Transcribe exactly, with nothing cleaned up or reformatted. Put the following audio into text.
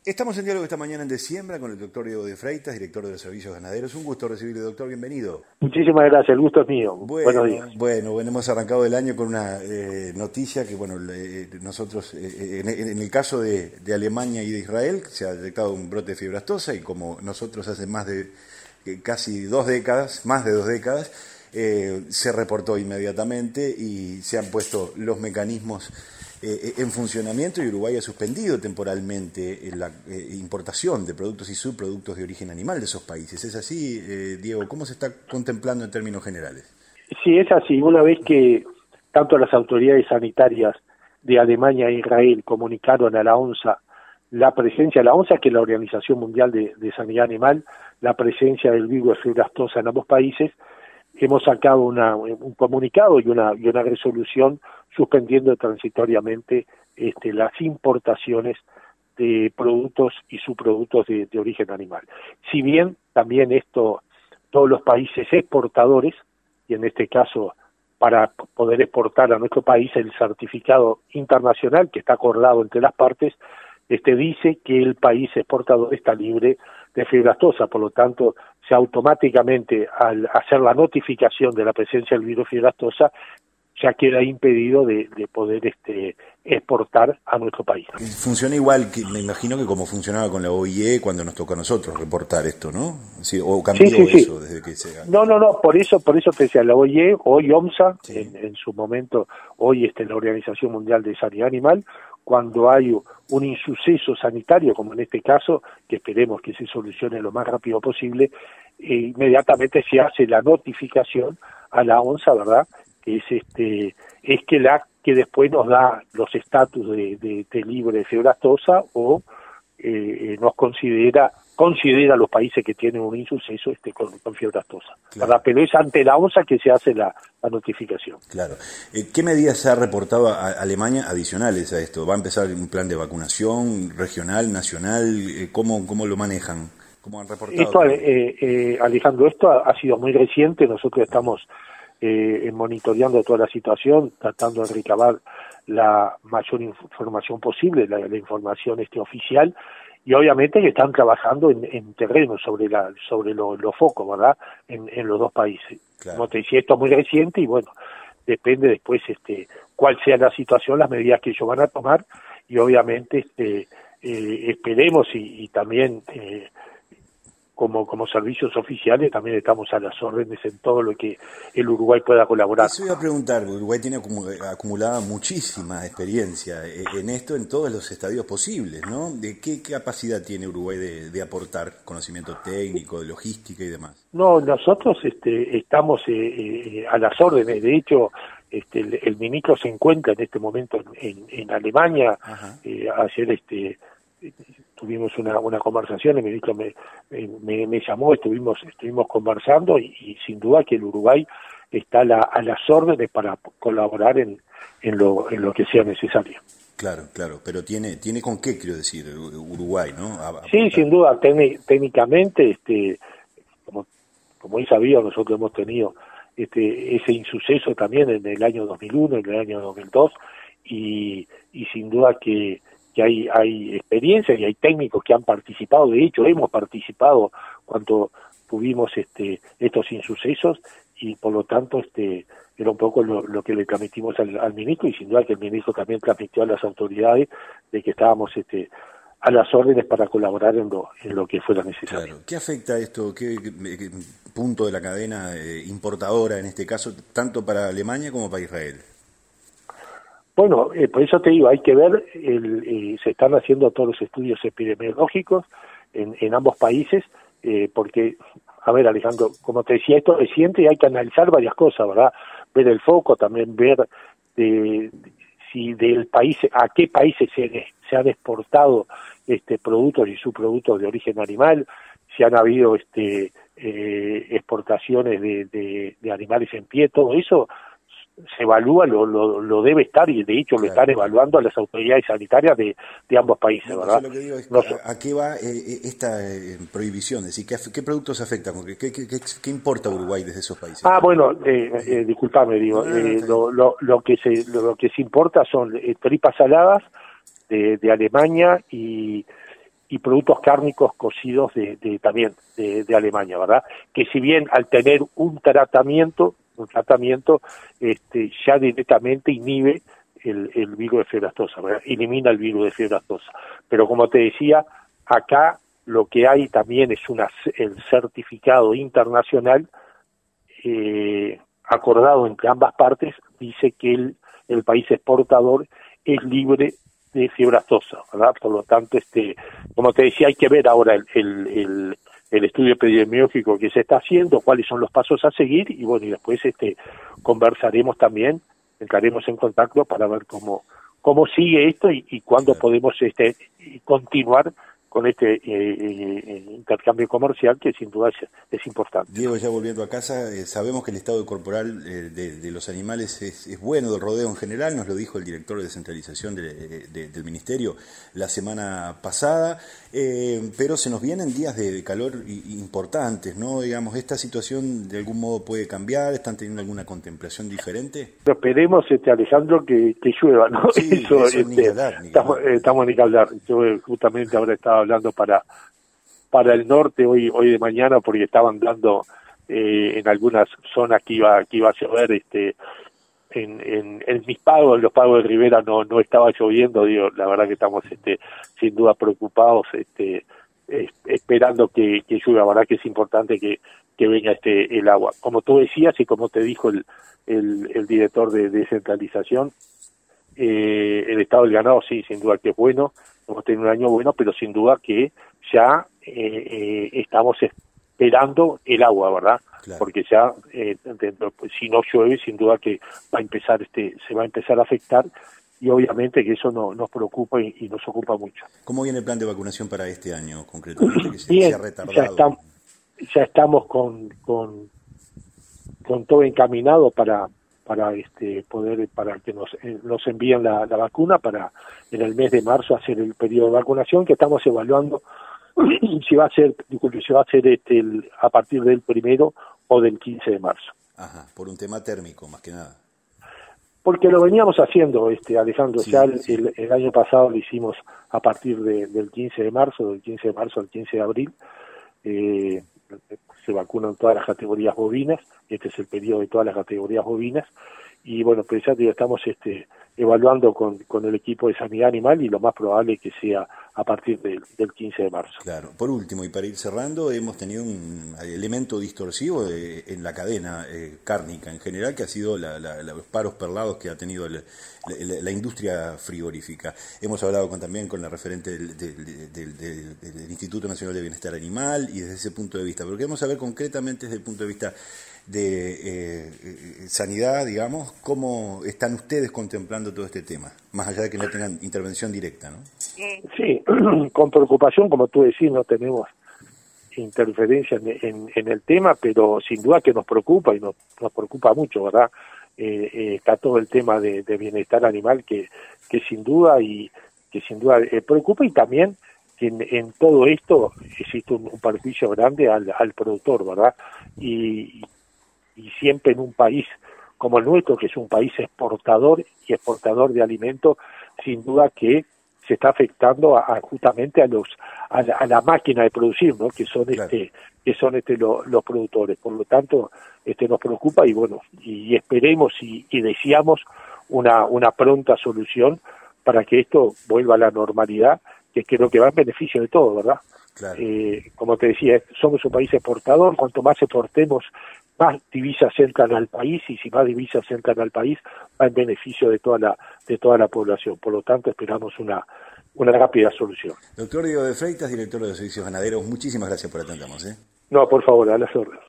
Estamos en diálogo esta mañana en De Siembra con el doctor Diego de Freitas, director de los servicios ganaderos. Un gusto recibirle, doctor, bienvenido. Muchísimas gracias, el gusto es mío. Bueno, Buenos días. Bueno, bueno, hemos arrancado el año con una eh, noticia que, bueno, eh, nosotros, eh, en, en el caso de, de Alemania y de Israel, se ha detectado un brote de fiebre aftosa y como nosotros hace más de eh, casi dos décadas, más de dos décadas, eh, se reportó inmediatamente y se han puesto los mecanismos Eh, en funcionamiento y Uruguay ha suspendido temporalmente la eh, importación de productos y subproductos de origen animal de esos países. ¿Es así, eh, Diego? ¿Cómo se está contemplando en términos generales? Sí, es así. Una vez que tanto las autoridades sanitarias de Alemania e Israel comunicaron a la ONSA la presencia, la ONSA, que es la Organización Mundial de, de Sanidad Animal, la presencia del virus de fiebre aftosa en ambos países, hemos sacado una, un comunicado y una, y una resolución suspendiendo transitoriamente este, las importaciones de productos y subproductos de, de origen animal. Si bien también esto, todos los países exportadores, y en este caso para poder exportar a nuestro país el certificado internacional que está acordado entre las partes, este dice que el país exportador está libre de fiebre aftosa, por lo tanto, se automáticamente al hacer la notificación de la presencia del virus fiebre aftosa, ya queda impedido de, de poder este exportar a nuestro país. Funciona igual, que me imagino que como funcionaba con la O I E cuando nos tocó a nosotros reportar esto, ¿no? Sí, ¿o cambió sí, sí, eso sí. desde que se...? No, no, no, por eso por eso te decía, la O I E, hoy OMSA, Sí. en, en su momento, hoy este, la Organización Mundial de Sanidad Animal, cuando hay un insuceso sanitario, como en este caso, que esperemos que se solucione lo más rápido posible, eh, inmediatamente se hace la notificación a la ONSA, ¿verdad?, que es este es que la que después nos da los estatus de, de, de libre de fiebre aftosa o eh, nos considera considera a los países que tienen un insuceso este con, con fiebre aftosa. Claro. Pero es ante la ONSA que se hace la, la notificación. Claro. Eh, ¿Qué medidas se ha reportado a Alemania adicionales a esto? ¿Va a empezar un plan de vacunación regional, nacional? Eh, ¿Cómo, cómo lo manejan? ¿Cómo han reportado? Esto, eh, eh, Alejandro, esto ha, ha sido muy reciente. Nosotros estamos Eh, monitoreando toda la situación, tratando de recabar la mayor información posible, la, la información este oficial, y obviamente que están trabajando en, en terreno sobre la sobre los lo focos, ¿verdad?, en, en los dos países. Claro. Como te decía, esto es muy reciente y bueno, depende después este cuál sea la situación, las medidas que ellos van a tomar, y obviamente este eh, esperemos y, y también eh, Como, como servicios oficiales también estamos a las órdenes en todo lo que el Uruguay pueda colaborar. Eso iba a preguntar, Uruguay tiene acumulada muchísima experiencia en esto, en todos los estadios posibles, ¿no? ¿De qué capacidad tiene Uruguay de, de aportar conocimiento técnico, de logística y demás? No, nosotros este, estamos eh, eh, a las órdenes. De hecho, este, el, el ministro se encuentra en este momento en, en, en Alemania. Eh, ayer este tuvimos una, una conversación, el ministro me, me, me llamó, estuvimos estuvimos conversando y, y sin duda que el Uruguay está a, la, a las órdenes para colaborar en, en, lo, en lo que sea necesario. Claro, claro, pero tiene tiene con qué, quiero decir, Uruguay, ¿no? A, a sí, sin duda, técnicamente, este como, como he sabido, nosotros hemos tenido este ese insuceso también en el año dos mil uno, en el año dos mil dos, y, y sin duda que que hay hay experiencia y hay técnicos que han participado. De hecho, hemos participado cuando tuvimos este estos insucesos y por lo tanto este era un poco lo, lo que le transmitimos al, al ministro, y sin duda que el ministro también transmitió a las autoridades de que estábamos este a las órdenes para colaborar en lo en lo que fuera necesario. Claro. ¿Qué afecta esto? ¿Qué, qué, qué punto de la cadena eh, importadora en este caso, tanto para Alemania como para Israel? Bueno, eh, por eso te digo, hay que ver, el, eh, se están haciendo todos los estudios epidemiológicos en, en ambos países, eh, porque, a ver, Alejandro, como te decía, esto es reciente y hay que analizar varias cosas, ¿verdad? Ver el foco, también ver de, de, si del país, a qué países se, se han exportado este productos y subproductos de origen animal, si han habido este eh, exportaciones de, de, de animales en pie, todo eso se evalúa, lo, lo, lo debe estar, y de hecho lo claro, están evaluando a las autoridades sanitarias de, de ambos países, no, ¿verdad? Lo que digo es, no, ¿a, ¿a qué va eh, esta eh, prohibición? Es decir, ¿qué, ¿qué productos afectan? ¿Qué, qué, qué, ¿Qué importa Uruguay desde esos países? Ah, bueno, eh, eh, disculpame, digo, no, no, eh, lo, lo, lo que se lo, lo que se importa son eh, tripas saladas de, de Alemania y y productos cárnicos cocidos de, de también de, de Alemania, ¿verdad? Que si bien al tener un tratamiento, un tratamiento, este, ya directamente inhibe el, el virus de fiebre aftosa, ¿verdad? Elimina el virus de fiebre aftosa. Pero como te decía, acá lo que hay también es una, el certificado internacional eh, acordado entre ambas partes, dice que el, el país exportador es libre de fiebre aftosa, ¿verdad? Por lo tanto, este, como te decía, hay que ver ahora el, el, el, el estudio epidemiológico que se está haciendo, cuáles son los pasos a seguir, y bueno, y después este conversaremos también, entraremos en contacto para ver cómo cómo sigue esto y, y cuándo podemos este continuar con este eh, eh, intercambio comercial que sin duda es, es importante. Diego, ya volviendo a casa, eh, sabemos que el estado corporal eh, de, de los animales es, es bueno, del rodeo en general, nos lo dijo el director de descentralización de, de, del Ministerio la semana pasada, eh, pero se nos vienen días de, de calor importantes, ¿no? Digamos, ¿esta situación de algún modo puede cambiar? ¿Están teniendo alguna contemplación diferente? Pero esperemos, este Alejandro, que, que llueva, ¿no? Sí, eso, eso este, ni hablar, ni estamos, hablar. eh, estamos ni que hablar. Yo eh, justamente ahora estaba hablando para para el norte hoy hoy de mañana porque estaban dando eh, en algunas zonas que iba que iba a llover, este en, en, en mis pagos, en los pagos de Rivera no no estaba lloviendo, digo, la verdad que estamos este sin duda preocupados, este eh, esperando que, que llueva, la verdad que es importante que, que venga este el agua. Como tú decías y como te dijo el el, el director de descentralización, eh, el estado del ganado sí, sin duda que es bueno, hemos tenido un año bueno, pero sin duda que ya eh, eh, estamos esperando el agua, ¿verdad? Claro. Porque ya eh, dentro, pues, si no llueve, sin duda que va a empezar este se va a empezar a afectar y obviamente que eso no, nos preocupa y, y nos ocupa mucho. ¿Cómo viene el plan de vacunación para este año concretamente? Que se, Bien, se ha retardado. Ya, estamos, ya estamos con, con con todo encaminado para para este poder para que nos eh, nos envíen la, la vacuna para en el mes de marzo hacer el periodo de vacunación que estamos evaluando si va a ser disculpe, si va a ser este el, a partir del primero o del quince de marzo. Ajá, por un tema térmico más que nada. Porque lo veníamos haciendo, este Alejandro, sí, ya el, sí. el, el año pasado lo hicimos a partir de, del quince de marzo, del quince de marzo al quince de abril. Eh, se vacunan todas las categorías bovinas, este es el periodo de todas las categorías bovinas, y bueno, pues ya estamos este evaluando con, con el equipo de sanidad animal y lo más probable es que sea a partir del, del quince de marzo. Claro. Por último, y para ir cerrando, hemos tenido un elemento distorsivo de, en la cadena eh, cárnica en general, que ha sido la, la, los paros perlados que ha tenido la, la, la industria frigorífica. Hemos hablado con, también con la referente del, del, del, del, del Instituto Nacional de Bienestar Animal y desde ese punto de vista, pero queremos saber concretamente desde el punto de vista de eh, eh, sanidad, digamos, ¿cómo están ustedes contemplando todo este tema? Más allá de que no tengan intervención directa, ¿no? Sí, con preocupación, como tú decís, no tenemos interferencia en, en, en el tema, pero sin duda que nos preocupa y nos, nos preocupa mucho, ¿verdad? Eh, eh, está todo el tema de, de bienestar animal que, que sin duda y que sin duda eh, preocupa, y también que en, en todo esto existe un, un perjuicio grande al, al productor, ¿verdad? Y y siempre en un país como el nuestro, que es un país exportador y exportador de alimentos, sin duda que se está afectando a, a justamente a los a la, a la máquina de producir, ¿no? Que son claro. este que son este lo, los productores. Por lo tanto, este nos preocupa y bueno, y esperemos y, y deseamos una una pronta solución para que esto vuelva a la normalidad, que creo que va en beneficio de todos, ¿verdad? Claro. Eh, como te decía, somos un país exportador, cuanto más exportemos, más divisas entran al país, y si más divisas entran al país, va en beneficio de toda la de toda la población. Por lo tanto, esperamos una una rápida solución. Doctor Diego de Freitas, director de los servicios ganaderos, muchísimas gracias por atendernos, ¿eh? No, por favor, a las órdenes.